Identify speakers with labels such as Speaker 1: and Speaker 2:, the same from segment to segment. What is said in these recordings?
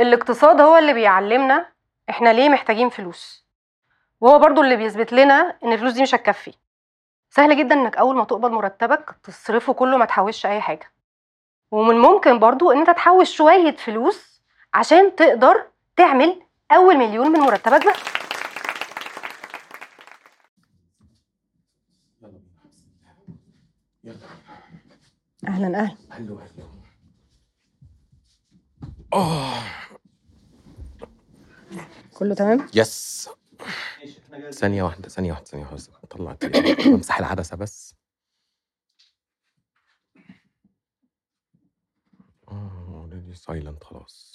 Speaker 1: الاقتصاد هو اللي بيعلمنا احنا ليه محتاجين فلوس، وهو برضو اللي بيثبت لنا ان الفلوس دي مش هتكفي. سهل جدا انك اول ما تقبض مرتبك تصرفه كله، ما تحوش اي حاجة. ومن ممكن برضو ان انت تحوش شوية فلوس عشان تقدر تعمل اول مليون من مرتبك بس.
Speaker 2: يلا
Speaker 1: اهلا اهلا.
Speaker 2: هلو
Speaker 1: كله تمام.
Speaker 2: يس. ثانية واحدة اطلع التليفون امسح العدسة بس. اوريدي سايلنت خلاص.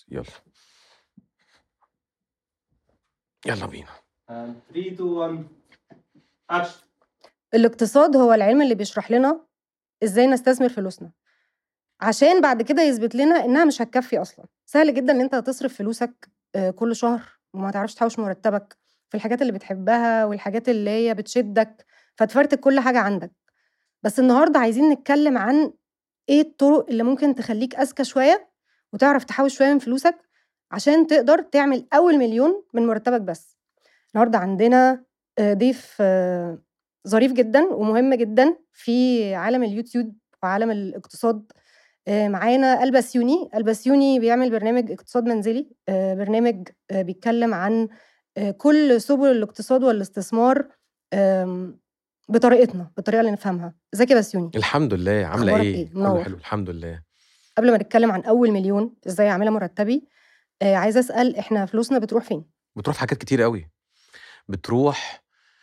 Speaker 2: يلا بينا.
Speaker 3: 3 2 1 اكشن.
Speaker 1: الاقتصاد هو العلم اللي بيشرح لنا ازاي نستثمر فلوسنا عشان بعد كده يثبت لنا انها مش هتكفي اصلا. سهل جدا ان انت تصرف فلوسك كل شهر وما تعرفش تحوش مرتبك في الحاجات اللي بتحبها والحاجات اللي هي بتشدك، فتفرتك كل حاجة عندك. بس النهاردة عايزين نتكلم عن ايه الطرق اللي ممكن تخليك اذكى شوية وتعرف تحوش شوية من فلوسك عشان تقدر تعمل اول مليون من مرتبك بس. النهاردة عندنا ضيف ظريف جدا ومهم جدا في عالم اليوتيوب وعالم الاقتصاد. معانا البسيوني بيعمل برنامج اقتصاد منزلي، برنامج بيتكلم عن كل سبل الاقتصاد والاستثمار بالطريقة اللي نفهمها. ازيك يا بسيوني؟
Speaker 2: الحمد لله. عاملة
Speaker 1: أخبارك
Speaker 2: ايه؟ كله
Speaker 1: منور.
Speaker 2: حلو الحمد لله.
Speaker 1: قبل ما نتكلم عن أول مليون ازاي أعملها مرتبي، عايزة أسأل احنا فلوسنا بتروح فين؟
Speaker 2: بتروح في حاجات كتير قوي. بتروح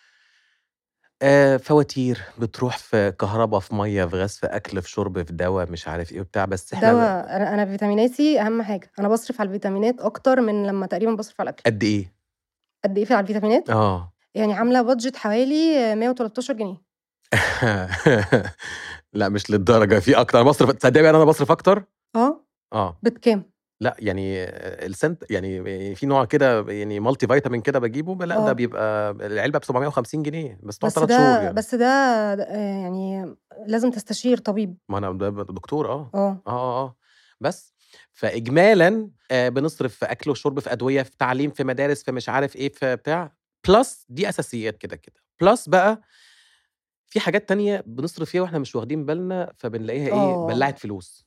Speaker 2: فواتير، بتروح في كهرباء، في ميه، في غاز، في اكل، في شرب، في دواء، مش عارف ايه وبتاع. بس احنا
Speaker 1: دواء. أنا فيتاميناتي أهم حاجة. أنا بصرف على الفيتامينات أكتر من لما تقريبا بصرف على الأكل.
Speaker 2: قد ايه؟
Speaker 1: قد إيه على الفيتامينات؟ يعني عاملة بادجت حوالي 113 جنيه.
Speaker 2: لا مش للدرجه، في اكتر. انا بصرف، تصدقي انا بصرف اكتر.
Speaker 1: بكام؟
Speaker 2: لا يعني السنت، يعني في نوع كده يعني مالتي فيتامين كده بجيبه. لا ده بيبقى العلبه ب 750 جنيه بس تقعد 3 شهور يعني.
Speaker 1: بس ده يعني لازم تستشير طبيب.
Speaker 2: ما انا ده دكتور.
Speaker 1: اه
Speaker 2: بس فاجمالا بنصرف في اكل وشرب، في ادويه، في تعليم، في مدارس، في مش عارف ايه، في بتاع بلس. دي اساسيات كده بلس بقى في حاجات تانية بنصرف فيها واحنا مش واخدين بالنا، فبنلاقيها ايه بلعت فلوس.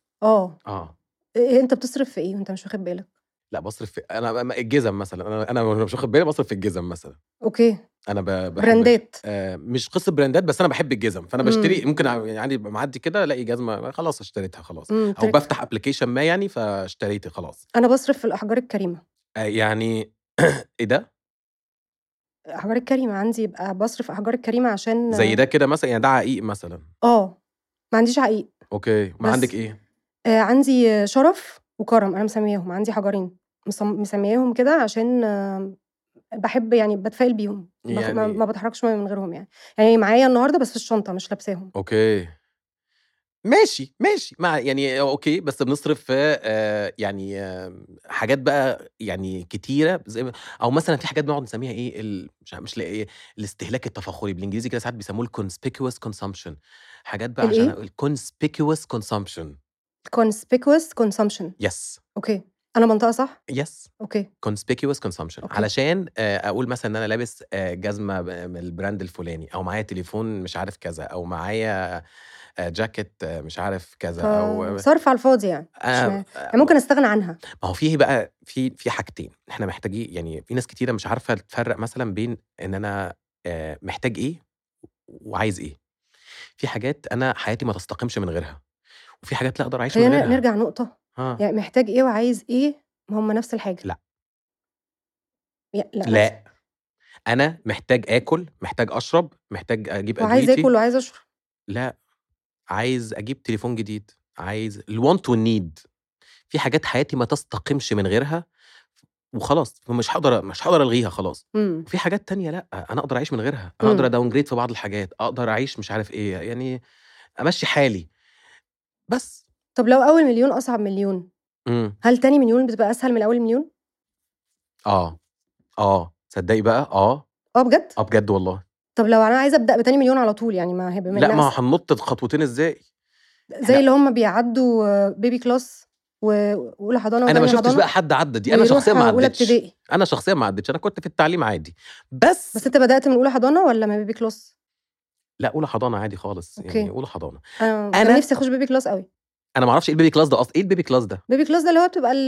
Speaker 1: انت بتصرف في ايه وانت مش واخد بالك؟
Speaker 2: لا بصرف في انا الجزم مثلا. انا مش واخد بالي بصرف في الجزم مثلا.
Speaker 1: اوكي.
Speaker 2: انا بحب
Speaker 1: براندات.
Speaker 2: مش قصه براندات، بس انا بحب الجزم. فانا بشتري ممكن يعني يبقى معدي كده الاقي جزمه خلاص اشتريتها خلاص. او بفتح ابلكيشن ما يعني فاشتريت خلاص.
Speaker 1: انا بصرف في الاحجار الكريمه.
Speaker 2: يعني ايه ده؟
Speaker 1: احجار الكريمه عندي، يبقى بصرف احجار الكريمه عشان
Speaker 2: زي ده كده مثلا. يعني ده عقيق مثلا؟
Speaker 1: ما عنديش عقيق.
Speaker 2: اوكي. ما عندك ايه؟
Speaker 1: عندي شرف وكرم. انا مسمياهم، عندي حجرين مسمياهم كده عشان بحب يعني بتفائل بيهم.
Speaker 2: يعني
Speaker 1: ما بتحركش من غيرهم يعني معايا النهارده بس في الشنطه مش لابساهم.
Speaker 2: اوكي ماشي مع يعني اوكي. بس بنصرف في يعني حاجات بقى يعني كتيره، زي او مثلا في حاجات بنقعد نسميها ايه مش لاقي ايه، الاستهلاك التفاخري بالانجليزي كده. ساعات بيسموه الكونسبيكوس كونسامشن. حاجات بقى عشان الكونسبيكوس كونسامشن.
Speaker 1: conspicuous consumption.
Speaker 2: يس.
Speaker 1: اوكي. انا منطقه صح؟
Speaker 2: يس.
Speaker 1: اوكي.
Speaker 2: conspicuous consumption. علشان اقول مثلا ان انا لابس جزمه من البراند الفلاني، او معايا تليفون مش عارف كذا، او معايا جاكيت مش عارف كذا، او
Speaker 1: صرف على الفاضي يعني. يعني ممكن استغنى عنها.
Speaker 2: ما هو فيه بقى في حاجتين احنا محتاجين. يعني في ناس كتيره مش عارفه تفرق مثلا بين ان انا محتاج ايه وعايز ايه. في حاجات انا حياتي ما تستقيمش من غيرها، وفي حاجات لا اقدر اعيش من غيرها.
Speaker 1: خلينا نرجع نقطه. يعني محتاج ايه وعايز ايه هم نفس الحاجه؟
Speaker 2: لا
Speaker 1: لا.
Speaker 2: انا محتاج اكل، محتاج اشرب، محتاج اجيب ادويتي.
Speaker 1: وعايز اكل وعايز اشرب.
Speaker 2: لا، عايز اجيب تليفون جديد، عايز الوانت والنيد. في حاجات حياتي ما تستقيمش من غيرها وخلاص، مش هقدر الغيها خلاص. وفي حاجات تانية لا، انا اقدر اعيش من غيرها. انا اقدر اداون جريد في بعض الحاجات، اقدر اعيش مش عارف ايه، يعني امشي حالي بس.
Speaker 1: طب لو اول مليون اصعب مليون، هل تاني مليون بتبقى اسهل من اول مليون؟
Speaker 2: تصدقي بقى
Speaker 1: بجد؟
Speaker 2: بجد والله.
Speaker 1: طب لو انا عايزه ابدا بتاني مليون على طول، يعني ما هي
Speaker 2: لا ما هننط خطوتين ازاي؟
Speaker 1: زي اللي هم بيعدوا بيبي كلاس واولى حضانه
Speaker 2: انا ما
Speaker 1: وتانية
Speaker 2: شفتش
Speaker 1: حضانة
Speaker 2: بقى حد عدى دي، انا
Speaker 1: ويروح
Speaker 2: شخصيا ما
Speaker 1: اولى
Speaker 2: عدتش،
Speaker 1: ابتدائي.
Speaker 2: انا شخصيا ما عدتش، انا كنت في التعليم عادي. بس
Speaker 1: بس انت بدات من اولى حضانه ولا من بيبي كلاس؟
Speaker 2: لا اولى حضانه عادي خالص، يعني
Speaker 1: اوكي.
Speaker 2: اولى حضانه.
Speaker 1: انا
Speaker 2: أنا-
Speaker 1: كان نفسي اخش بيبي كلاس قوي.
Speaker 2: انا ما اعرفش ايه البيبي كلاس ده اصلا. ايه البيبي كلاس ده؟
Speaker 1: بيبي كلاس ده اللي هو بتبقى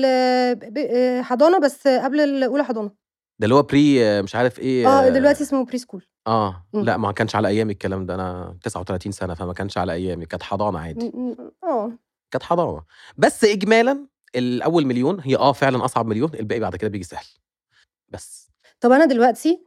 Speaker 1: حضانه بس قبل الاولى حضانه.
Speaker 2: ده اللي هو بري مش عارف ايه.
Speaker 1: دلوقتي اسمه بري سكول.
Speaker 2: لا ما كانش على ايامي الكلام ده، انا 39 سنه فما كانش على ايامي، كانت حضانه عادي. كانت حضانه. بس اجمالا الاول مليون هي فعلا اصعب مليون، الباقي بعد كده بيجي سهل. بس
Speaker 1: طب انا دلوقتي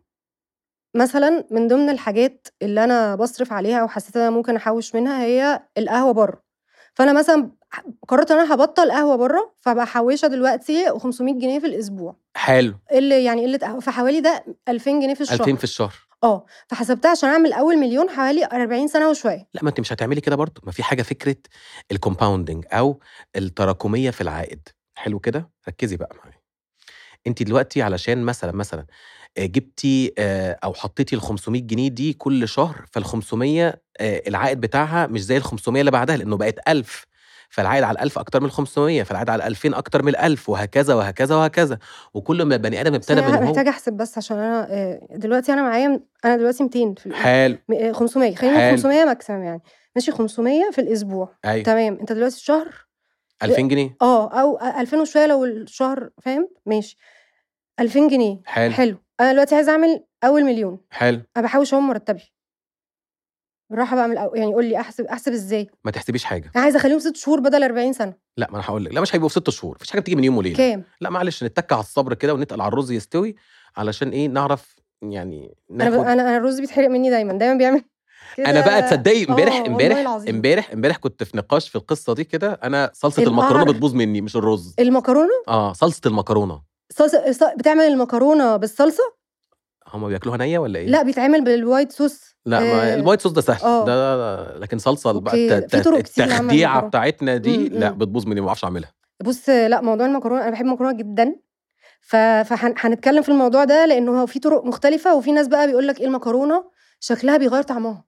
Speaker 1: مثلا من ضمن الحاجات اللي انا بصرف عليها وحسيت ان انا ممكن احوش منها هي القهوه بره. فانا مثلا قررت ان انا هبطل قهوه بره، فبحوشها دلوقتي 500 جنيه في الاسبوع.
Speaker 2: حلو.
Speaker 1: اللي يعني قله قهوه فحوالي ده 2000 جنيه في الشهر.
Speaker 2: 2000 في الشهر.
Speaker 1: فحسبتها عشان اعمل اول مليون حوالي 40 سنه وشويه.
Speaker 2: لا ما انت مش هتعملي كده برضه، ما في حاجه فكره الكومباوندنج او التراكميه في العائد. حلو كده، ركزي بقى معايا. انت دلوقتي علشان مثلا جبتي او حطيتي ال 500 جنيه دي كل شهر، فال 500 العائد بتاعها مش زي ال 500 اللي بعدها، لانه بقت 1000، فالعائد على 1000 اكتر من 500، فالعائد على 2000 اكتر من 1000، وهكذا وهكذا وهكذا. وكل ما البني ادم ابتدى من هو
Speaker 1: محتاجه احسب بس عشان انا دلوقتي انا دلوقتي 200 في
Speaker 2: حلو
Speaker 1: 500 خلينا 500 ماكسيمم يعني ماشي. 500 في الاسبوع.
Speaker 2: أيوة.
Speaker 1: تمام. انت دلوقتي الشهر
Speaker 2: 2000 جنيه
Speaker 1: او 2000 وشويه لو الشهر فاهم ماشي. 2000 جنيه
Speaker 2: حلو.
Speaker 1: انا دلوقتي عايزه اعمل اول مليون.
Speaker 2: حلو.
Speaker 1: انا بحوش مرتبي بالراحه بقى يعني قول لي احسب ازاي.
Speaker 2: ما تحسبيش حاجه.
Speaker 1: انا عايزه اخليهم 6 شهور بدل 40 سنه.
Speaker 2: لا ما انا هقول لك، لا مش هيبقوا في 6 شهور، مفيش حاجه بتيجي من يوم وليله.
Speaker 1: كام؟
Speaker 2: لا معلش نتك على الصبر كده ونتقل على الرز يستوي، علشان ايه نعرف يعني ناخد.
Speaker 1: انا الرز بيتحرق مني دايما بيعمل كده.
Speaker 2: انا بقى تصدقي امبارح كنت في نقاش في القصه دي كده. انا صلصه المكرونه بتبوظ مني، مش الرز.
Speaker 1: المكرونه
Speaker 2: صلصه المكرونه.
Speaker 1: بتعمل المكرونه بالصلصه.
Speaker 2: هم بياكلوها نيه ولا ايه؟
Speaker 1: لا بيتعمل بالوايت صوص.
Speaker 2: لا ما الوايت صوص ده سهل. ده لكن صلصه بقى التخديعه بتاعتنا دي لا بتبوظ مني، ما بعرفش اعملها.
Speaker 1: بص لا موضوع المكرونه انا بحب المكرونه جدا، فهنتكلم في الموضوع ده لانه في طرق مختلفه، وفي ناس بقى بيقول لك ايه المكرونه شكلها بيغير طعمها.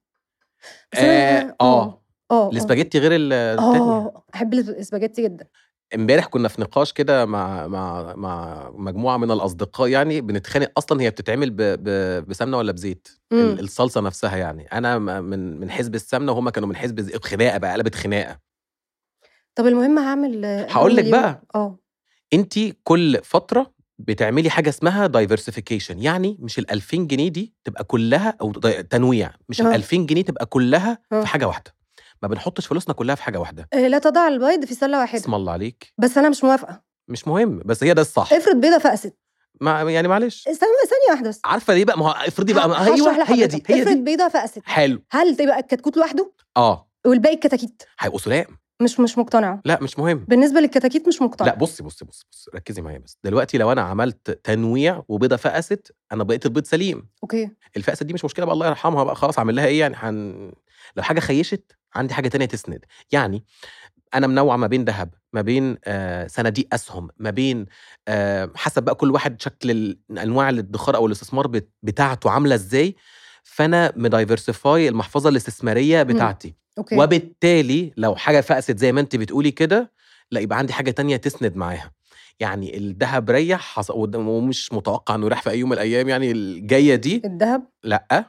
Speaker 2: الاسباجيتي غير التانية.
Speaker 1: احب الاسباجيتي جدا.
Speaker 2: امبارح كنا في نقاش كده مع مجموعه من الاصدقاء، يعني بنتخانق اصلا هي بتتعمل بسمنه ولا بزيت. الصلصه نفسها يعني انا من حزب السمنه وهم كانوا من حزب خناقه بقى، قلبت خناقه.
Speaker 1: طب المهم
Speaker 2: هقول لك بقى. انت كل فتره بتعملي حاجه اسمها دايفرسيفيكيشن، يعني مش ال 2000 جنيه دي تبقى كلها، او تنويع، مش ال 2000 جنيه تبقى كلها في حاجه واحده. ما بنحطش فلوسنا كلها في حاجه واحده.
Speaker 1: لا تضع البيض في سله واحده.
Speaker 2: اسم الله عليك.
Speaker 1: بس انا مش موافقه.
Speaker 2: مش مهم، بس هي ده الصح.
Speaker 1: افرض بيضه فقست.
Speaker 2: يعني معلش
Speaker 1: ثانيه واحده بس.
Speaker 2: عارفه ليه بقى؟ ما هو افرضي بقى ايوه هي دي
Speaker 1: افرض بيضه فقست.
Speaker 2: حلو.
Speaker 1: هل تبقى الكتكوت لوحده؟ والباقي الكتاكيت
Speaker 2: هيبقوا سلام.
Speaker 1: مش مقتنعه.
Speaker 2: لا مش مهم
Speaker 1: بالنسبه للكتاكيت مش مقتنعه.
Speaker 2: لا بصي ركزي معايا بس. دلوقتي لو انا عملت تنويع وبيضه فقست، انا بقيت البيض سليم.
Speaker 1: اوكي.
Speaker 2: الفقست دي مش مشكله بقى، الله يرحمها بقى، خلاص اعمل لها ايه يعني. لو حاجه خيشت عندي حاجه تانية تسند. يعني انا منوع ما بين ذهب، ما بين صناديق اسهم، ما بين حسب بقى كل واحد شكل انواع الادخار او الاستثمار بتاعته عامله ازاي. فانا مدايفرسيفاي المحفظه الاستثماريه بتاعتي.
Speaker 1: أوكي.
Speaker 2: وبالتالي لو حاجه فقست زي ما انت بتقولي كده، لا يبقى عندي حاجه تانية تسند معاها. يعني الذهب ريح ومش متوقع انه يريح في اي يوم من الايام يعني الجايه دي.
Speaker 1: الذهب
Speaker 2: لا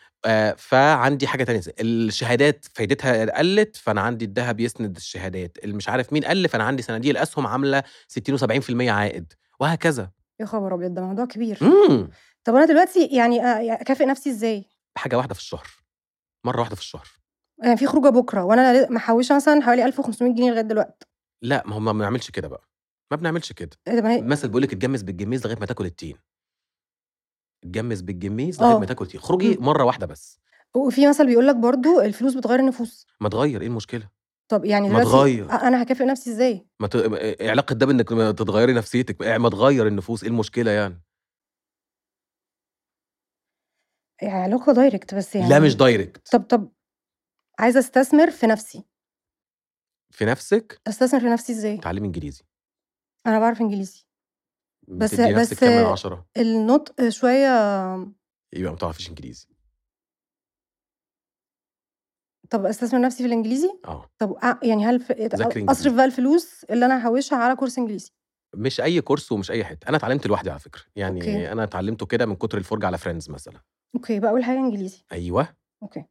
Speaker 2: فعندي حاجه تانية. الشهادات فايدتها قلت، فانا عندي الذهب يسند الشهادات. اللي مش عارف مين قل، فانا عندي صناديق الاسهم عامله 60 و70% عائد، وهكذا.
Speaker 1: يا خبر ابيض، ده موضوع كبير. طب انا دلوقتي يعني اكافئ نفسي ازاي؟
Speaker 2: بحاجه واحده في الشهر، مره واحده في الشهر.
Speaker 1: يعني في خروجه بكره وانا محوشه مثلا حوالي 1500 جنيه لغايه دلوقتي.
Speaker 2: لا ما هم ما بنعملش كده بقى، ما بنعملش كده. المثل بيقول لك اتجمز بالجميز لغايه ما تاكل التين. اتجمز بالجميز لغايه ما تاكل التين. خروجي مره واحده بس.
Speaker 1: وفي مثل بيقول لك برضو الفلوس بتغير النفوس.
Speaker 2: ما تغير، ايه المشكله؟
Speaker 1: طب يعني
Speaker 2: ما تغير.
Speaker 1: انا هكافئ نفسي ازاي؟
Speaker 2: علاقه ده بانك تتغيري نفسيتك، ما تغير النفوس، ايه المشكله يعني
Speaker 1: علاقه دايركت بس يعني.
Speaker 2: لا مش دايركت.
Speaker 1: طب عايزه استثمر في نفسي.
Speaker 2: في نفسك؟
Speaker 1: استثمر في نفسي ازاي؟
Speaker 2: تعليم انجليزي.
Speaker 1: انا بعرف انجليزي بس
Speaker 2: كم من 10؟
Speaker 1: النطق شويه.
Speaker 2: يبقى ما تعرفيش انجليزي.
Speaker 1: طب استثمر نفسي في الانجليزي؟ طب يعني هل اصرف بقى الفلوس اللي انا هحوشها على كورس انجليزي؟
Speaker 2: مش اي كورس ومش اي حته. انا اتعلمت لوحدي على فكره يعني.
Speaker 1: أوكي.
Speaker 2: انا اتعلمته كده من كتر الفرجه على فريندز مثلا.
Speaker 1: اوكي بقى اول حاجه انجليزي.
Speaker 2: ايوه.
Speaker 1: اوكي.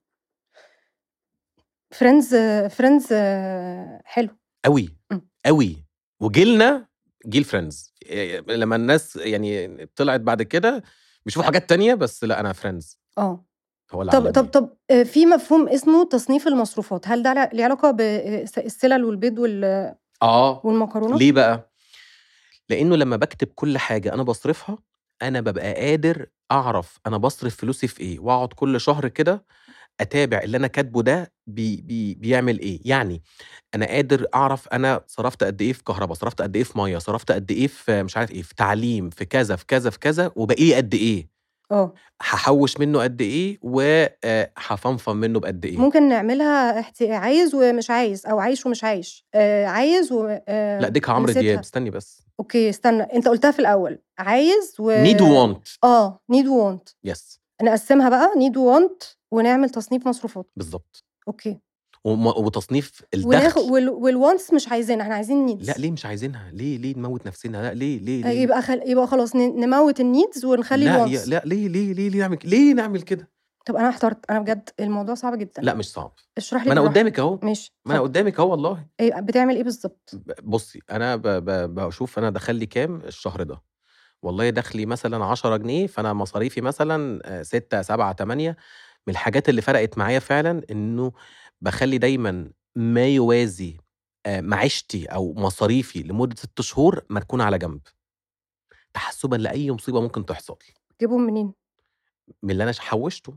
Speaker 1: فريندز حلو
Speaker 2: قوي قوي. وجيلنا جيل فريندز. لما الناس يعني طلعت بعد كده بيشوفوا حاجات تانية، بس لا انا فريندز هو اللي
Speaker 1: طب في مفهوم اسمه تصنيف المصروفات، هل ده له علاقه بالسلل والبيض والمكرونه؟
Speaker 2: ليه بقى؟ لانه لما بكتب كل حاجه انا بصرفها انا ببقى قادر اعرف انا بصرف فلوسي في ايه، واقعد كل شهر كده اتابع اللي انا كاتبه ده بيعمل ايه. يعني انا قادر اعرف انا صرفت قد ايه في كهرباء، صرفت قد ايه في ميه، صرفت قد ايه في مش عارف ايه، في تعليم، في كذا في كذا في كذا، وبقي لي قد ايه، هحوش منه قد ايه، وهفنفن منه بقد ايه.
Speaker 1: ممكن نعملها عايز ومش عايز، او عايش ومش عايش. عايز
Speaker 2: لا ديك عمرو دياب. استني بس.
Speaker 1: اوكي استنى، انت قلتها في الاول عايز
Speaker 2: نيد وونت.
Speaker 1: نيد وونت.
Speaker 2: يس.
Speaker 1: نقسمها بقى نيد وونت ونعمل تصنيف مصروفات.
Speaker 2: بالظبط.
Speaker 1: اوكي.
Speaker 2: وتصنيف الدخل.
Speaker 1: والوانتس مش عايزينها، احنا عايزين نيدز.
Speaker 2: لا ليه مش عايزينها؟ ليه نموت نفسنا؟ لا ليه
Speaker 1: يبقى خلاص نموت النيدز ونخلي الوانتس.
Speaker 2: لا ليه نعمل كده؟
Speaker 1: طب انا احترت، انا بجد الموضوع صعب جدا.
Speaker 2: لا مش صعب،
Speaker 1: اشرح لي.
Speaker 2: ما انا قدامك اهو.
Speaker 1: ماشي.
Speaker 2: ما انا قدامك اهو والله.
Speaker 1: بتعمل ايه بالظبط؟
Speaker 2: بصي انا بشوف انا دخل لي كام الشهر ده. والله دخلي مثلا 10 جنيه، فانا مصاريفي مثلا 6 7 8. من الحاجات اللي فرقت معايا فعلا انه بخلي دايما ما يوازي معيشتي او مصاريفي لمده 6 شهور مركونه على جنب، تحسبا لاي مصيبه ممكن تحصل.
Speaker 1: تجيبهم منين؟
Speaker 2: من اللي انا حوشته.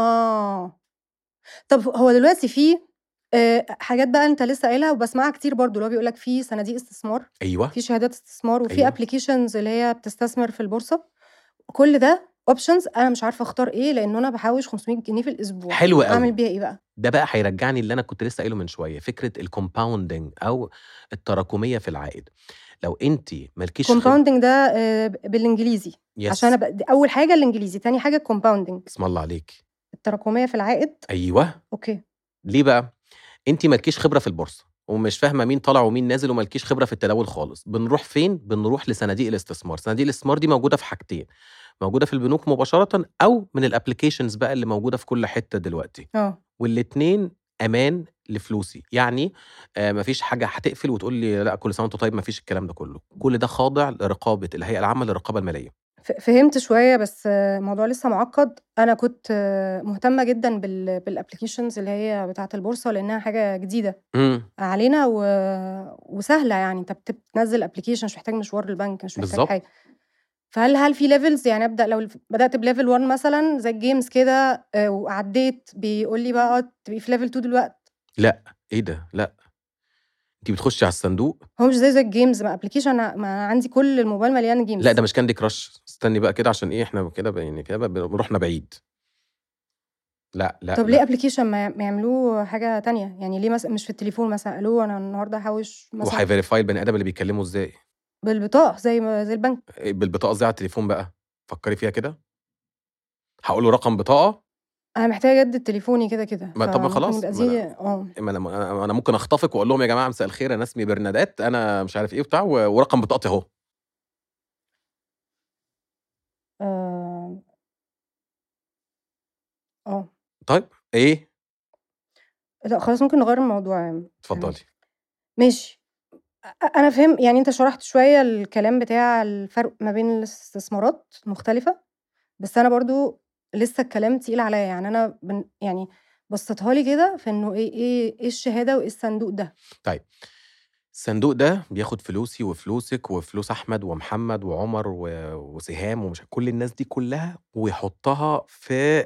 Speaker 1: طب هو دلوقتي في حاجات بقى انت لسه قايلها وبسمعها كتير برضو، اللي هو بيقول لك في صناديق استثمار.
Speaker 2: ايوه.
Speaker 1: في شهادات استثمار، وفي ابلكيشنز اللي هي بتستثمر في البورصه. كل ده اوبشنز، انا مش عارفه اختار ايه، لان انا بحوش 500 جنيه في الاسبوع.
Speaker 2: حلو قوي.
Speaker 1: اعمل بيها ايه بقى؟
Speaker 2: ده بقى هيرجعني اللي انا كنت لسه قايله من شويه، فكره الكومباوندنج او التراكميه في العائد. لو انت مالكيش
Speaker 1: كومباوندنج ده بالانجليزي. عشان اول حاجه الانجليزي، تاني حاجه كومباوندنج.
Speaker 2: اسم الله عليك.
Speaker 1: التراكميه في العائد.
Speaker 2: ايوه.
Speaker 1: اوكي.
Speaker 2: ليه بقى؟ انت مالكيش خبره في البورصه ومش فاهمه مين طالع ومين نازل، ومالكيش خبره في التداول خالص. بنروح فين؟ بنروح لصناديق الاستثمار. صناديق الاستثمار دي موجوده في حاجتين، موجوده في البنوك مباشره او من الابلكيشنز بقى اللي موجوده في كل حته دلوقتي. والاتنين امان لفلوسي. يعني مفيش حاجه هتقفل وتقول لي لا كل سنه وانت طيب، مفيش الكلام ده كله. كل ده خاضع لرقابه الهيئه العامه للرقابه الماليه.
Speaker 1: فهمت شويه، بس الموضوع لسه معقد. انا كنت مهتمه جدا بالابلكيشنز اللي هي بتاعه البورصه، لانها حاجه جديده علينا وسهله. يعني انت بتنزل ابلكيشن، مش محتاج مشوار للبنك، مش محتاج حاجه. فهل في ليفلز؟ يعني ابدا لو بدات بليفل 1 مثلا زي الجيمز كده وعديت، بيقول لي بقى تبقي في ليفل 2 دلوقتي؟
Speaker 2: لا ايه ده؟ لا انت بتخشي على الصندوق.
Speaker 1: هو مش زي الجيمز، ما ابلكيشن، ما عندي كل الموبايل مليان جيمز.
Speaker 2: لا ده مش كاندي كراش. استني بقى كده عشان ايه احنا كده يعني كده رحنا بعيد. لا
Speaker 1: طب ليه ابلكيشن ما يعملوه حاجه تانية؟ يعني ليه مثلا مش في التليفون مثلا قالوا انا النهارده هحوش مثلا،
Speaker 2: وهيفيريفاي البني ادم اللي بيتكلموا ازاي؟
Speaker 1: بالبطاقه زي البنك.
Speaker 2: بالبطاقه زي على التليفون بقى. فكري فيها كده، هقول له رقم بطاقه.
Speaker 1: انا محتاجه اجدد تليفوني كده
Speaker 2: ما طب خلاص. انا ممكن اخطفك واقول لهم يا جماعه مساء الخير، انا اسمي برنادات، انا مش عارف ايه بتاع، ورقم بطاقتي اهو. طيب ايه؟
Speaker 1: لا خلاص ممكن نغير الموضوع يعني.
Speaker 2: اتفضلي.
Speaker 1: ماشي. انا فهم يعني، انت شرحت شويه الكلام بتاع الفرق ما بين الاستثمارات مختلفه، بس انا برضو لسه الكلام تقيل عليا. يعني انا يعني بسطها لي كده في انه ايه الشهاده وايه الصندوق ده.
Speaker 2: طيب الصندوق ده بياخد فلوسي وفلوسك وفلوس احمد ومحمد وعمر وسهام ومش كل الناس دي كلها، ويحطها في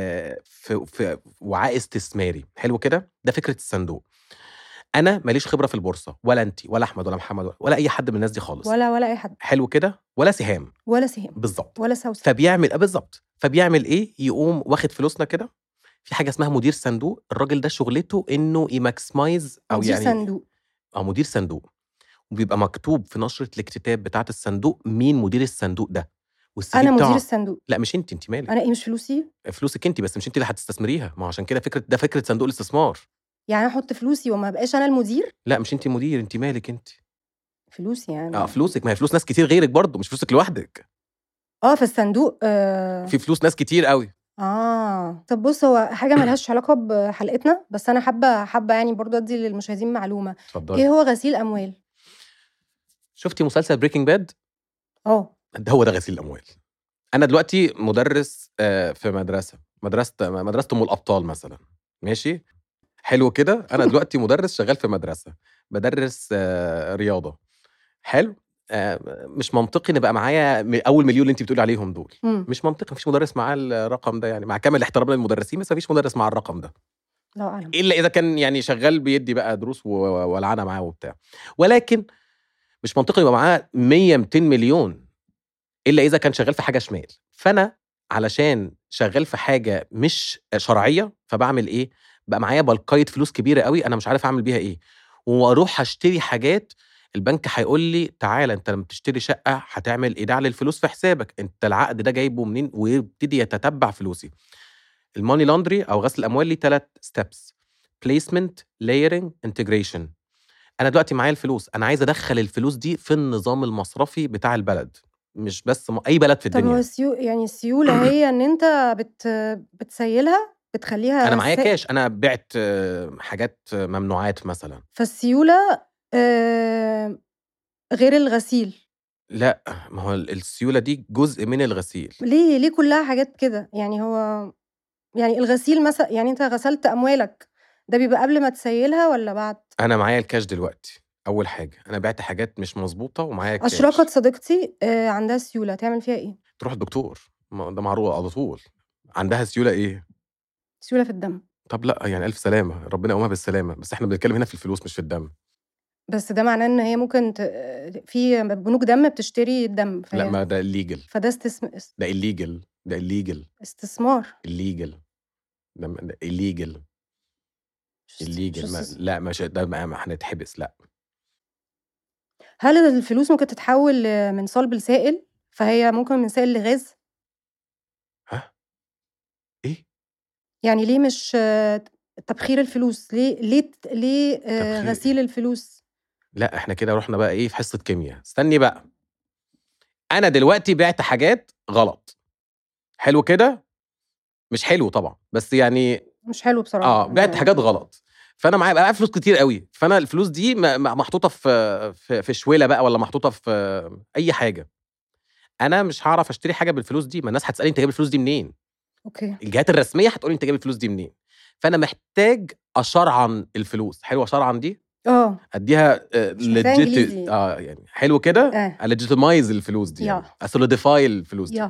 Speaker 2: وعاء استثماري. حلو كده. ده فكره الصندوق. انا ماليش خبره في البورصه، ولا انت ولا احمد ولا محمد ولا اي حد من الناس دي خالص،
Speaker 1: ولا اي حد.
Speaker 2: حلو كده. ولا سهام
Speaker 1: بالظبط،
Speaker 2: ولا سوسه. فبيعمل ايه؟ يقوم واخد فلوسنا كده في حاجه اسمها مدير صندوق. الراجل ده شغلته انه يماكسمايز او
Speaker 1: مدير
Speaker 2: يعني
Speaker 1: صندوق.
Speaker 2: مدير صندوق. وبيبقى مكتوب في نشره الاكتتاب بتاعه الصندوق مين مدير الصندوق ده، والسي
Speaker 1: انا
Speaker 2: في
Speaker 1: مدير
Speaker 2: بتاعه
Speaker 1: الصندوق.
Speaker 2: لا مش انت مالك،
Speaker 1: انا ايه مش فلوسي؟
Speaker 2: فلوسك انت بس مش انت اللي هتستثمريها. ما هو عشان كده ده فكره صندوق الاستثمار.
Speaker 1: يعني احط فلوسي وما بقاش انا المدير؟
Speaker 2: لا مش انت مدير، انت مالك انت.
Speaker 1: فلوسي يعني
Speaker 2: فلوسك، ما هي فلوس ناس كتير غيرك برضو، مش فلوسك لوحدك.
Speaker 1: في الصندوق
Speaker 2: في فلوس ناس كتير قوي.
Speaker 1: طب بص، هو حاجه ملهاش علاقه بحلقتنا، بس انا حابه يعني برضو ادي للمشاهدين معلومه.
Speaker 2: اتفضلي.
Speaker 1: ايه هو غسيل اموال؟
Speaker 2: شفتي مسلسل بريكنج باد؟
Speaker 1: ده
Speaker 2: هو ده غسيل الاموال. انا دلوقتي مدرس في مدرسه ام الابطال مثلا، ماشي حلو كده. انا دلوقتي مدرس شغال في مدرسه بدرس رياضه، حلو. مش منطقي نبقى معايا اول مليون اللي انت بتقولي عليهم دول. مش منطقي، مفيش مدرس معاه الرقم ده يعني، مع كامل احترامنا للمدرسين بس مفيش مدرس مع الرقم ده.
Speaker 1: لا اعلم
Speaker 2: الا اذا كان يعني شغال بيدي بقى دروس ولعنه معاه وبتاع. ولكن مش منطقي يبقى معاه 100 200 مليون الا اذا كان شغال في حاجه شمال. فانا علشان شغال في حاجه مش شرعيه فبعمل ايه؟ بقى معايا بلقايه فلوس كبيره قوي انا مش عارف اعمل بيها ايه، واروح اشتري حاجات. البنك هيقول لي تعالى انت لما تشتري شقه هتعمل ايداع للفلوس في حسابك، انت العقد ده جايبه منين؟ ويبتدي يتتبع فلوسي. الماني لاندري او غسل الاموال ليه 3 ستيبس: بليسمنت، لايرنج، انتجريشن. انا دلوقتي معايا الفلوس، انا عايز ادخل الفلوس دي في النظام المصرفي بتاع البلد، مش بس اي بلد في
Speaker 1: طب هو
Speaker 2: الدنيا.
Speaker 1: يعني السيوله هي ان انت بتسيلها، بتخليها
Speaker 2: انا معايا كاش، انا بعت حاجات ممنوعات مثلا.
Speaker 1: فالسيوله غير الغسيل.
Speaker 2: لا ما هو السيوله دي جزء من الغسيل.
Speaker 1: ليه كلها حاجات كده يعني؟ هو يعني الغسيل مثلا، يعني انت غسلت اموالك ده بيبقى قبل ما تسيلها ولا بعد؟
Speaker 2: انا معايا الكاش دلوقتي، اول حاجه انا بعت حاجات مش مظبوطه ومعايا كاش.
Speaker 1: اشرقت صديقتي عندها سيوله، تعمل فيها ايه؟
Speaker 2: تروح الدكتور، ده معروف على طول. عندها سيوله ايه؟
Speaker 1: سيوله في الدم.
Speaker 2: طب لا يعني الف سلامه، ربنا يقومها بالسلامه، بس احنا بنتكلم هنا في الفلوس مش في الدم.
Speaker 1: بس ده معناه ان هي ممكن في بنوك دم بتشتري الدم،
Speaker 2: لا ما ده الليجل،
Speaker 1: فده
Speaker 2: ده الليجل، ده الليجل
Speaker 1: استثمار.
Speaker 2: الليجل ده الليجل لا مش ده، ما هنتحبس. لا.
Speaker 1: هل الفلوس ممكن تتحول من صلب لسائل؟ فهي ممكن من سائل لغاز؟
Speaker 2: ها ايه
Speaker 1: يعني ليه مش تبخير الفلوس؟ ليه غسيل الفلوس؟
Speaker 2: لا احنا كده رحنا بقى ايه في حصه كيمياء. استني بقى، انا دلوقتي بعت حاجات غلط، حلو كده؟ مش حلو طبعا بس يعني
Speaker 1: مش حلو بصراحه.
Speaker 2: بعت حاجات غلط. فانا معايا بقى فلوس كتير قوي، فانا الفلوس دي محطوطه في شويله بقى، ولا محطوطه في اي حاجه. انا مش هعرف اشتري حاجه بالفلوس دي، ما الناس هتسالني انت جايب الفلوس دي منين.
Speaker 1: اوكي.
Speaker 2: الجهات الرسميه هتقولي انت جايب الفلوس دي منين. فانا محتاج اشرعن الفلوس. حلوه شرعن دي؟ اديها يعني حلو كده. ليجيتمايز الفلوس دي يعني. اسوليديفاي الفلوس دي.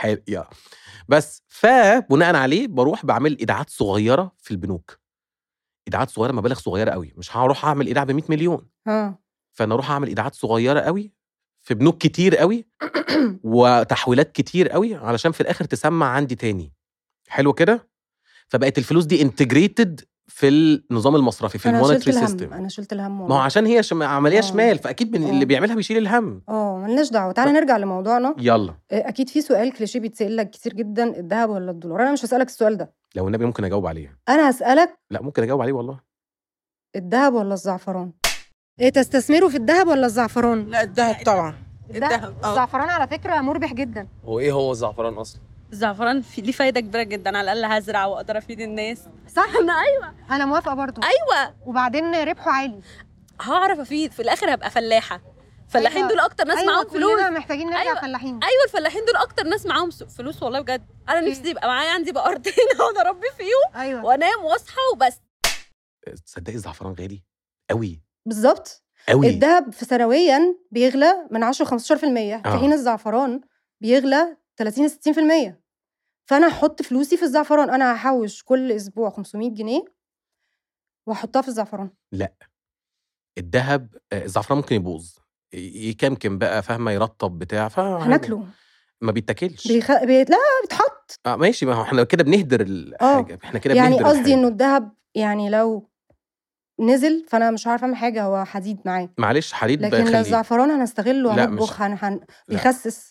Speaker 2: بس فبناء عليه بروح بعمل ايداعات صغيره في البنوك، ايداعات صغيره، مبالغ صغيره قوي. مش هروح اعمل ايداع ب 100 مليون. فانا اروح اعمل ايداعات صغيره قوي في بنوك كتير قوي وتحويلات كتير قوي علشان في الاخر تسمع عندي تاني. حلو كده؟ فبقت الفلوس دي انتجريتد في النظام المصرفي، في المونيتري سيستم.
Speaker 1: انا شلت الهم.
Speaker 2: ما هو عشان هي عمليه شمال، فاكيد من اللي بيعملها بيشيل الهم.
Speaker 1: مالناش دعوه. تعالى نرجع لموضوعنا.
Speaker 2: يلا.
Speaker 1: اكيد في سؤال كليشيه بيتسال لك كتير جدا: الذهب ولا الدولار؟ انا مش هسالك السؤال ده.
Speaker 2: لو النبي ممكن اجاوب عليه.
Speaker 1: انا هسالك.
Speaker 2: لا ممكن اجاوب عليه والله.
Speaker 1: الذهب ولا الزعفران؟ تستثمروا في الذهب ولا الزعفران؟
Speaker 4: لا الذهب طبعا.
Speaker 1: الذهب. الزعفران على فكره مربح جدا.
Speaker 5: هو ايه هو الزعفران اصلا؟
Speaker 6: الزعفران ليه فايده كبيره جدا، على الاقل هزرع واقدر افيد الناس.
Speaker 1: صح.
Speaker 6: ايوه
Speaker 1: انا موافقه برضو.
Speaker 6: ايوه.
Speaker 1: وبعدين ربحه عالي،
Speaker 6: هعرف افيد في الاخر، هبقى فلاحه. الفلاحين دول اكتر ناس معاهم فلوس.
Speaker 1: كلنا محتاجين نرجع فلاحين.
Speaker 6: ايوه الفلاحين دول اكتر ناس معاهم فلوس والله بجد. انا نفسي يبقى معايا عندي بقرتين اقعد اربي فيهم. وانام واصحى وبس.
Speaker 2: تصدقي الزعفران غالي قوي.
Speaker 1: بالظبط
Speaker 2: قوي.
Speaker 1: الذهب في سنويا بيغلى من 10 ل 15%، في حين الزعفران بيغلى 30 ل 60%. فانا هحط فلوسي في الزعفران. انا هحوش كل اسبوع 500 جنيه واحطها في الزعفران.
Speaker 2: لا الذهب، الزعفران ممكن يبوظ، يكمكم بقى، فاهمه، يرطب بتاع،
Speaker 1: هناكله.
Speaker 2: ما بيتاكلش.
Speaker 1: لا بيتحط.
Speaker 2: ماشي، ما احنا كده بنهدر الحاجه. احنا كده
Speaker 1: يعني
Speaker 2: بنهدر
Speaker 1: قصدي انه الذهب يعني لو نزل فانا مش عارفه اعمل حاجه، هو حديد معاه.
Speaker 2: معلش حديد،
Speaker 1: لكن الزعفران هنستغله، هنطبخ، بيخسس.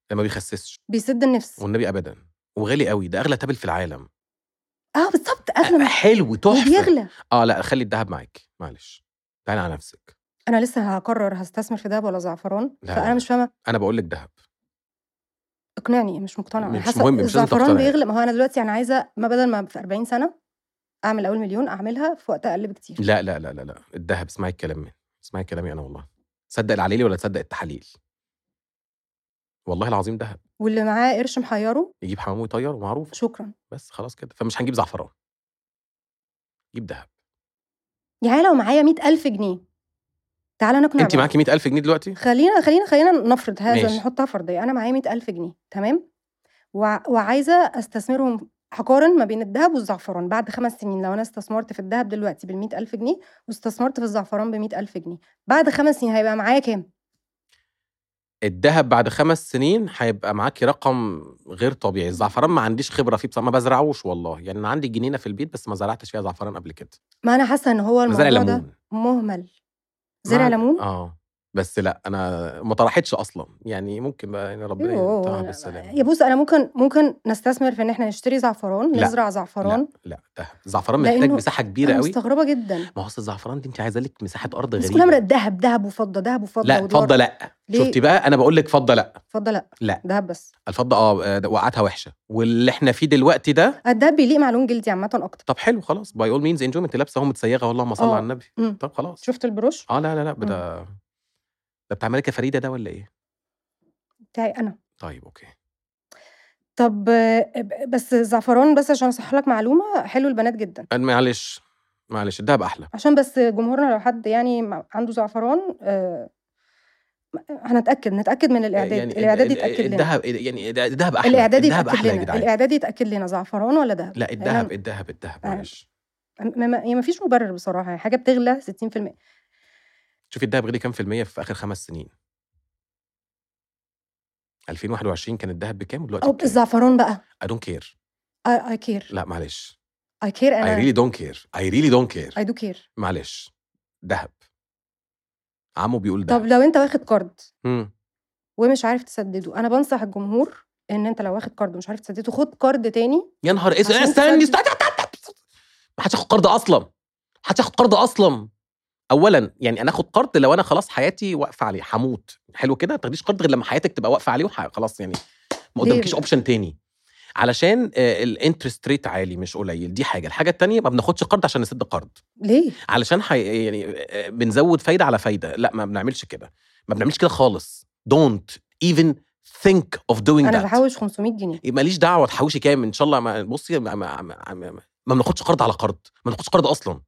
Speaker 2: ما بيخسسش
Speaker 1: بيسد النفس
Speaker 2: والنبي ابدا، وغالي قوي، ده اغلى تابل في العالم.
Speaker 1: بالظبط، اغلى من
Speaker 2: حلو تحفه
Speaker 1: وبيغلى.
Speaker 2: لا خلي الذهب معاك، معلش تعالي على نفسك.
Speaker 1: انا لسه هقرر هستثمر في دهب ولا زعفران، فانا مش فاهمه.
Speaker 2: انا بقول لك دهب.
Speaker 1: اقنعني، مش مقتنعه.
Speaker 2: مش مهم، مش لازم
Speaker 1: الزعفران
Speaker 2: تقتنعي.
Speaker 1: بيغلى. ما هو انا دلوقتي انا عايزه، ما بدل ما في 40 سنه اعمل اول مليون، اعملها في وقت اقل بكتير.
Speaker 2: لا لا لا لا لا، الذهب. اسمعي كلامي، اسمعي كلامي انا والله. تصدق العليلي ولا تصدق التحاليل؟ والله العظيم دهب.
Speaker 1: واللي معاه قرش محيره
Speaker 2: يجيب حمام ويطيره، معروف.
Speaker 1: شكرا.
Speaker 2: بس خلاص كده، فمش هنجيب زعفران، جيب دهب.
Speaker 1: يعني لو معايا 100,000 جنيه، تعالى نقنع
Speaker 2: انت معاكي 100,000 جنيه دلوقتي؟
Speaker 1: خلينا نفرض هذا،
Speaker 2: ماشي.
Speaker 1: نحطها فرضيه. انا معايا 100,000 جنيه، تمام، وعايزه استثمرهم. هقارن ما بين الذهب والزعفران بعد 5 سنين. لو انا استثمرت في الذهب دلوقتي بال100,000 جنيه واستثمرت في الزعفران ب100,000 جنيه، بعد 5 سنين هيبقى معايا كام؟
Speaker 2: الذهب بعد 5 سنين هيبقى معاكي رقم غير طبيعي. الزعفران ما عنديش خبره فيه بصراحه، ما بزرعوش والله. يعني انا عندي جنينه في البيت بس ما زرعتش فيها زعفران قبل كده.
Speaker 1: ما انا حاسه ان هو
Speaker 2: زرع
Speaker 1: الموضوع ده
Speaker 2: ليمون.
Speaker 1: مهمل. زرع ليمون.
Speaker 2: بس لا، انا ما طرحتش اصلا. يعني ممكن بقى، يعني ربنا ينتهي بالسلامه.
Speaker 1: يا بص، انا ممكن نستثمر في ان احنا نشتري زعفران، نزرع زعفران.
Speaker 2: لا دهب. الزعفران محتاج مساحه كبيره قوي.
Speaker 1: مستغربه جدا.
Speaker 2: ما هو الزعفران دي انت عايزه لك مساحه ارض غريبه.
Speaker 1: كلها من ذهب وفضه، ذهب وفضه.
Speaker 2: لا فضه لا. شفتي بقى، انا بقول لك فضه لا.
Speaker 1: فضه لا ذهب بس.
Speaker 2: الفضه وقعتها وحشه، واللي احنا فيه دلوقتي ده
Speaker 1: الذهب بيليق مع لون جلدي عامه اكتر.
Speaker 2: طب حلو خلاص، باي اول مينز انجوي. انت لابسه اهو متسيغه، والله ما صلى على النبي. طب خلاص.
Speaker 1: شفت البروش؟
Speaker 2: لا ده بتاع ملكه فريده ده ولا ايه؟
Speaker 1: بتاعي انا.
Speaker 2: طيب اوكي.
Speaker 1: طب بس الزعفران، بس عشان اصحح لك معلومه، حلو البنات جدا.
Speaker 2: معلش الدهب احلى.
Speaker 1: عشان بس جمهورنا لو حد يعني عنده زعفران، نتاكد من الاعداد. يعني الاعداد يتاكد لنا.
Speaker 2: الدهب يعني الدهب احلى.
Speaker 1: الاعداد
Speaker 2: الدهب
Speaker 1: يتاكد
Speaker 2: احلى يا
Speaker 1: لنا.
Speaker 2: جدعان.
Speaker 1: الاعداد يتاكد لنا زعفران ولا دهب.
Speaker 2: لا الدهب معلش.
Speaker 1: ما فيش مبرر بصراحه. حاجه بتغلى 60%.
Speaker 2: شوفي الدهب غلي كام في المية في اخر 5 سنين؟ 2021 كان الدهب بكام ودلوقتي بكام؟
Speaker 1: الزعفران بقى
Speaker 2: I don't care.
Speaker 1: I care.
Speaker 2: لا معلش.
Speaker 1: I care.
Speaker 2: I really don't care.
Speaker 1: I do care.
Speaker 2: معلش. دهب. عمو بيقول دهب.
Speaker 1: طب لو انت واخد قرض ومش عارف تسدده، انا بنصح الجمهور ان انت لو واخد قرض ومش عارف تسدده، خد قرض تاني.
Speaker 2: يا نهار استني. ما حدش ياخد قرض اصلا. اولا يعني انا اخد قرض لو انا خلاص حياتي واقفه عليه، هموت. حلو كده. ما تاخديش قرض غير لما حياتك تبقى واقفه عليه خلاص. يعني ما قدامكيش اوبشن تاني، علشان الانترست ريت عالي مش قليل. دي الحاجه التانية، ما بناخدش قرض عشان نسد قرض.
Speaker 1: ليه؟
Speaker 2: علشان يعني بنزود فايده على فايده. لا ما بنعملش كده، خالص. don't even think of doing
Speaker 1: انا
Speaker 2: that.
Speaker 1: بحوش 500 جنيه.
Speaker 2: ماليش دعوه تحوشي كام ان شاء الله. بصي ما بناخدش قرض على قرض، ما بناخدش قرض اصلا.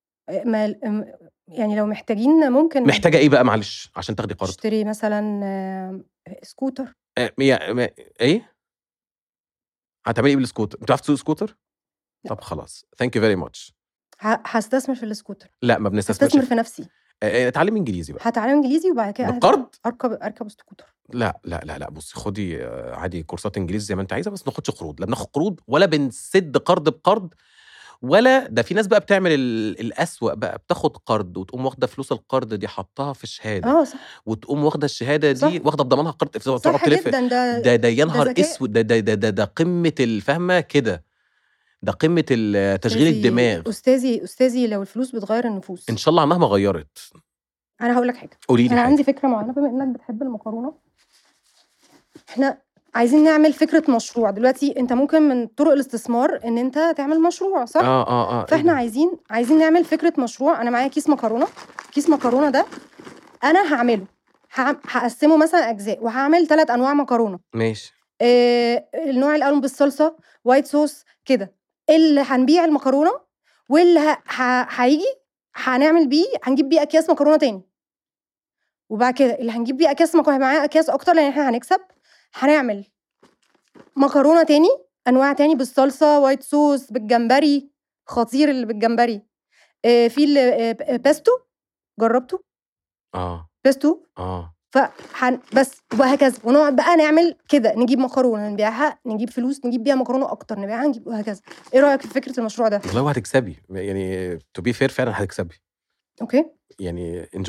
Speaker 1: يعني لو محتاجين ممكن.
Speaker 2: محتاجه ايه بقى معلش عشان تاخدي قرض؟
Speaker 1: اشتري مثلا سكوتر.
Speaker 2: ايه هتعملي ايه بالسكوتر؟ انت عارف تسوق سكوتر؟ طب خلاص ثانك يو فيري ماتش.
Speaker 1: هستثمر في السكوتر.
Speaker 2: لا ما بنستثمرش.
Speaker 1: هستثمر في نفسي.
Speaker 2: اتعلم انجليزي بقى.
Speaker 1: هتعلم انجليزي وبعد كده
Speaker 2: بالقرض
Speaker 1: اركب سكوتر.
Speaker 2: لا بصي، خدي عادي كورسات انجليزي زي ما انت عايزه، بس ما ناخدش قروض. لا بناخد قروض ولا بنسد قرض بقرض، ولا ده. في ناس بقى بتعمل الأسوأ بقى، بتاخد قرض وتقوم واخده فلوس القرض دي حطها في شهاده.
Speaker 1: صح.
Speaker 2: وتقوم واخده الشهاده دي واخده بضمانها قرض.
Speaker 1: صح جدا.
Speaker 2: ده يا نهار اسود. ده قمه الفهمه كده. ده قمه تشغيل الدماغ.
Speaker 1: استاذي لو الفلوس بتغير النفوس.
Speaker 2: ان شاء الله عنها ما غيرت.
Speaker 1: انا هقول لك حاجه.
Speaker 2: قولي لي
Speaker 1: انا
Speaker 2: حاجه.
Speaker 1: عندي فكره معينه، بما انك بتحب المكرونه. احنا عايزين نعمل فكره مشروع دلوقتي. انت ممكن من طرق الاستثمار ان انت تعمل مشروع، صح؟ فاحنا عايزين نعمل فكره مشروع. انا معايا كيس مكرونه ده انا هعمله، هقسمه مثلا اجزاء، وهعمل 3 انواع مكرونه.
Speaker 2: ماشي.
Speaker 1: النوع الاول بالصلصه، وايت صوص كده. اللي هنبيع المكرونه، واللي هيجي هنجيب بيه اكياس مكرونه تاني. وبعد كده اللي هنجيب بيه اكياس مكرونه معاه اكياس اكتر، لان احنا هنكسب. هنعمل مكرونه تاني، انواع تاني بالصلصه، وايت صوص، بالجمبري، خطير اللي بالجمبري. في اللي بيستو، جربته؟ بيستو. بس وهكذا. ونقعد بقى نعمل كده، نجيب مكرونه نبيعها، نجيب فلوس نجيب بيها مكرونه اكتر نبيعها، نجيب وهكذا. ايه رايك في فكره المشروع ده؟
Speaker 2: والله هتكسبي. يعني تو بي فير فعلا هتكسبي.
Speaker 1: اوكي.
Speaker 2: يعني انجوي.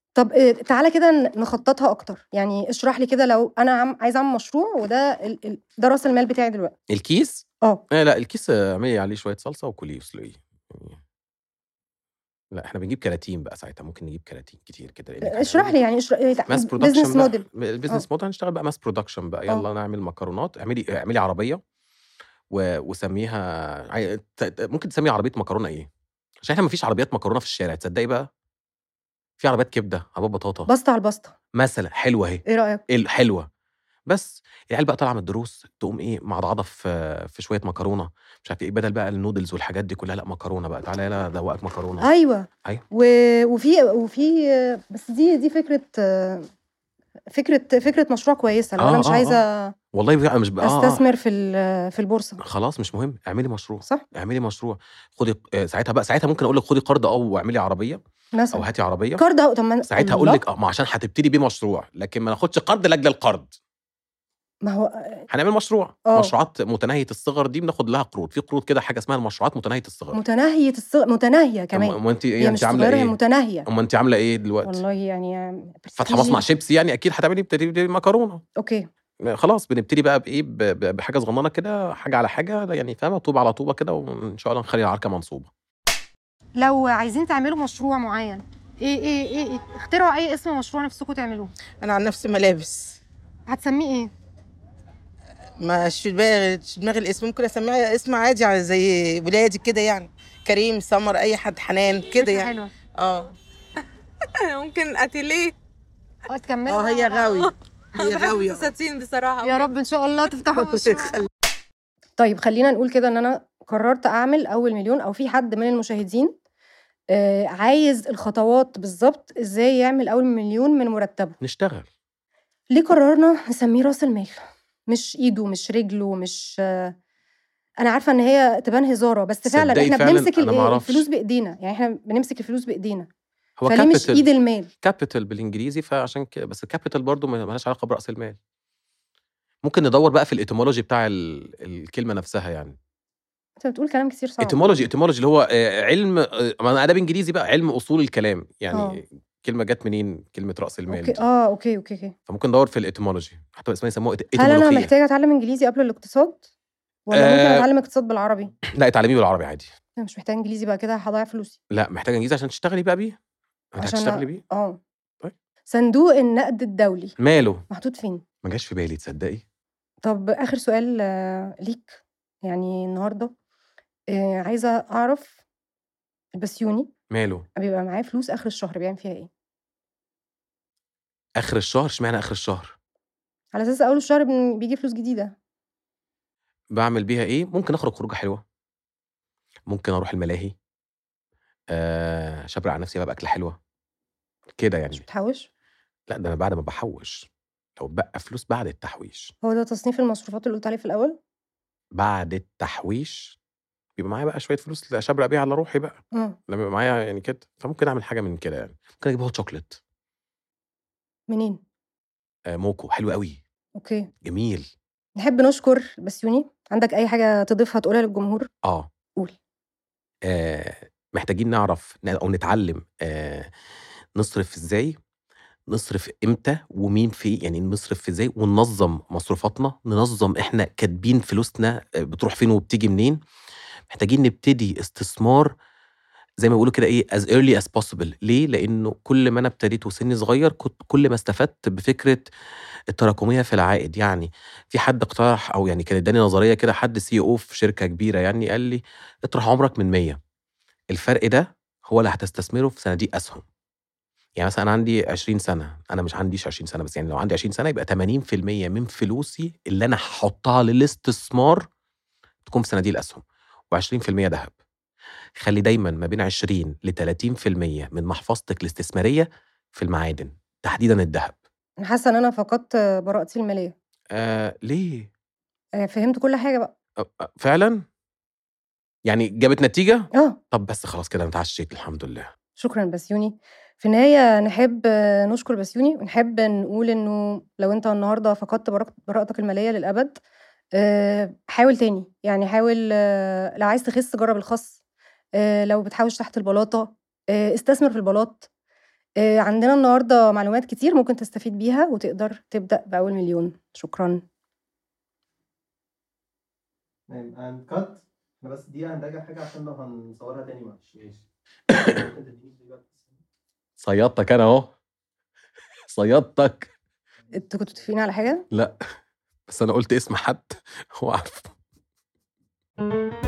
Speaker 1: طب تعالى كده نخططها اكتر، يعني اشرح لي كده لو انا عايزه اعمل مشروع وده ده راس المال بتاعي دلوقتي.
Speaker 2: الكيس لا الكيس اعملي عليه شويه صلصه وكليه وسلقيه يعني. لا احنا بنجيب كراتين بقى ساعتها، ممكن نجيب كراتين كتير كده لانك
Speaker 1: اشرح لي يعني
Speaker 2: ماس
Speaker 1: بزنس
Speaker 2: برودكشن
Speaker 1: موديل.
Speaker 2: البيزنس موديل هنشتغل بقى ماس برودكشن بقى. يلا نعمل مكرونات، اعملي عربيه وسميها ممكن تسمي عربيه مكرونه ايه، عشان احنا مفيش عربيات مكرونه في الشارع. تصدقي بقى في عربيات كبده، عربيات بطاطا،
Speaker 1: بسطه على البسطه
Speaker 2: مثلا حلوه اهي.
Speaker 1: ايه رايك؟
Speaker 2: حلوه. بس العيال بقى طالعه من الدروس تقوم ايه معضعضه في شويه مكرونه مش عارف ايه، بدل بقى النودلز والحاجات دي كلها، لا مكرونه بقى. تعالى يلا ادوقك مكرونه.
Speaker 1: ايوه. وفي بس دي فكره مشروع كويسه. لو انا مش عايزه
Speaker 2: والله بقى مش
Speaker 1: استثمر في البورصه،
Speaker 2: خلاص مش مهم، اعملي مشروع.
Speaker 1: صح،
Speaker 2: اعملي مشروع. خدي ساعتها ممكن اقول لك خدي قرض او اعملي عربيه
Speaker 1: مثلا،
Speaker 2: او هاتي عربيه
Speaker 1: قرض. طب
Speaker 2: ساعتها اقول لك ما عشان هتبتدي بيه مشروع، لكن ما ناخدش قرض لاجل القرض.
Speaker 1: ما هو
Speaker 2: هنعمل مشروع. مشروعات متناهيه الصغر دي بناخد لها قروض. في قروض كده حاجه اسمها المشروعات متناهيه الصغر.
Speaker 1: متناهيه كمان.
Speaker 2: ما انت عامله ايه؟
Speaker 1: متناهيه.
Speaker 2: اما انت عامله ايه دلوقتي؟
Speaker 1: والله يعني
Speaker 2: فاتحه مصنع شيبسي، يعني اكيد هتعملي مكرونه.
Speaker 1: اوكي
Speaker 2: خلاص بنبتدي بقى بايه، بحاجه صغننه كده، حاجه على حاجه يعني، فاهمه؟ طوبه على طوبه كده، وان شاء الله نخلي العركه منصوبه.
Speaker 1: لو عايزين تعملوا مشروع معين، ايه اخترعوا اي اسم مشروع نفسكم تعملوه.
Speaker 4: انا عن نفسي ملابس.
Speaker 1: هتسميه ايه؟
Speaker 4: مش في دماغي الاسم. ممكن اسميها اسم عادي زي ولادي كده يعني، كريم، سمر، اي حد، حنان كده يعني.
Speaker 1: حلوه.
Speaker 6: ممكن اتيليه.
Speaker 1: تكمل.
Speaker 4: هي غاويه. هي غاويه.
Speaker 6: فساتين بصراحه.
Speaker 1: يا رب ان شاء الله تفتحوا مشروع. طيب خلينا نقول كده ان انا قررت اعمل اول مليون، او في حد من المشاهدين عايز الخطوات بالظبط ازاي يعمل اول مليون من مرتبه.
Speaker 2: نشتغل.
Speaker 1: ليه قررنا نسميه راس المال؟ مش ايده، مش رجله، مش انا عارفه ان هي تبان هزاره، بس فعلا احنا بنمسك الفلوس بايدينا. يعني احنا بنمسك الفلوس بايدينا، فليه مش ايد المال؟
Speaker 2: كابيتال بالانجليزي، فعشان كده. بس الكابيتال برضو مالهاش علاقه براس المال. ممكن ندور بقى في الاتيمولوجي بتاع الكلمه نفسها يعني.
Speaker 1: انت بتقول كلام كتير صعب.
Speaker 2: اتيمولوجي اللي هو علم، ما ادب انجليزي بقى، علم اصول الكلام يعني. كلمه جت منين كلمه راس المال؟
Speaker 1: اوكي.
Speaker 2: فممكن ندور في الاتيمولوجي، حتى اسمها يسموها
Speaker 1: هل انا محتاجه اتعلم انجليزي قبل الاقتصاد، ولا ممكن اتعلم اقتصاد بالعربي؟
Speaker 2: لا اتعلميه بالعربي عادي.
Speaker 1: انا مش محتاجه انجليزي بقى كده، هضيع فلوسي.
Speaker 2: لا محتاجه انجليزي عشان تشتغلي بقى بيه. هتشتغلي بيه.
Speaker 1: طيب صندوق النقد الدولي
Speaker 2: ماله
Speaker 1: محطوط فين؟
Speaker 2: ما جاش في بالي تصدقي.
Speaker 1: طب اخر سؤال ليك يعني النهارده، عايزه اعرف البسيوني
Speaker 2: ماله
Speaker 1: بيبقى معاه فلوس اخر الشهر بيعمل فيها ايه؟
Speaker 2: اخر الشهر؟ اشمعنى اخر الشهر؟
Speaker 1: على اساس اول الشهر بيجي فلوس جديده.
Speaker 2: بعمل بيها ايه؟ ممكن اخرج خروجه حلوه، ممكن اروح الملاهي، شبرق على نفسي بقى باكله حلوه كده يعني.
Speaker 1: مش بتحوش؟
Speaker 2: لا ده انا بعد ما بحوش، لو بقى فلوس بعد التحويش.
Speaker 1: هو ده تصنيف المصروفات اللي قلت عليه في الاول.
Speaker 2: بعد التحويش بيبقى معايا بقى شويه فلوس اشبرق بيها على روحي بقى. لما يبقى معايا يعني كده، فممكن اعمل حاجه من كده يعني. ممكن اجيب هوت شوكليت.
Speaker 1: منين؟
Speaker 2: موكو حلو قوي.
Speaker 1: اوكي
Speaker 2: جميل.
Speaker 1: نحب نشكر بسيوني. عندك اي حاجه تضيفها تقولها للجمهور؟
Speaker 2: قول. محتاجين نعرف او نتعلم نصرف ازاي، نصرف امتى ومين فيه، يعني نصرف ازاي، وننظم مصروفاتنا، ننظم احنا كاتبين فلوسنا بتروح فين وبتيجي منين. محتاجين نبتدي استثمار زي ما بيقولوا كده ايه as early as possible. ليه؟ لانه كل ما انا ابتديت وسني صغير كل ما استفدت بفكره التراكميه في العائد. يعني في حد اقترح او يعني كان اداني نظريه كده، حد CEO في شركه كبيره يعني، قال لي اطرح عمرك من 100، الفرق ده هو اللي هتستثمره في صناديق اسهم. يعني مثلا انا عندي 20 سنه، انا مش عنديش 20 سنه بس، يعني لو عندي 20 سنه يبقى 80% من فلوسي اللي انا هحطها للاستثمار تكون في صناديق الاسهم، و20% ذهب. خلي دايما ما بين 20 ل 30% من محفظتك الاستثماريه في المعادن، تحديدا الذهب.
Speaker 1: انا حاسه ان انا فقدت براءتي الماليه.
Speaker 2: ليه؟
Speaker 1: فهمت كل حاجه بقى.
Speaker 2: فعلا يعني جابت نتيجه. طب بس خلاص كده انا اتعشيت الحمد لله.
Speaker 1: شكرا بسيوني. في النهايه نحب نشكر بسيوني، ونحب نقول انه لو انت النهارده فقدت براءتك الماليه للابد، حاول تاني. يعني حاول، لو عايز تخس جرب الخس، لو بتحوش تحت البلاطه استثمر في البلاط، عندنا النهارده معلومات كتير ممكن تستفيد بيها وتقدر تبدأ بأول مليون. شكرا.
Speaker 3: تمام and cut. احنا بس دي هنراجع حاجه عشان لو هنصورها تاني معلش. ماشي. ممكن تديني دلوقتي؟
Speaker 2: صيادتك انا اهو، صيادتك.
Speaker 1: انتوا كنتوا متفقين على حاجة؟
Speaker 2: لا بس انا قلت اسم حد هو عارفه.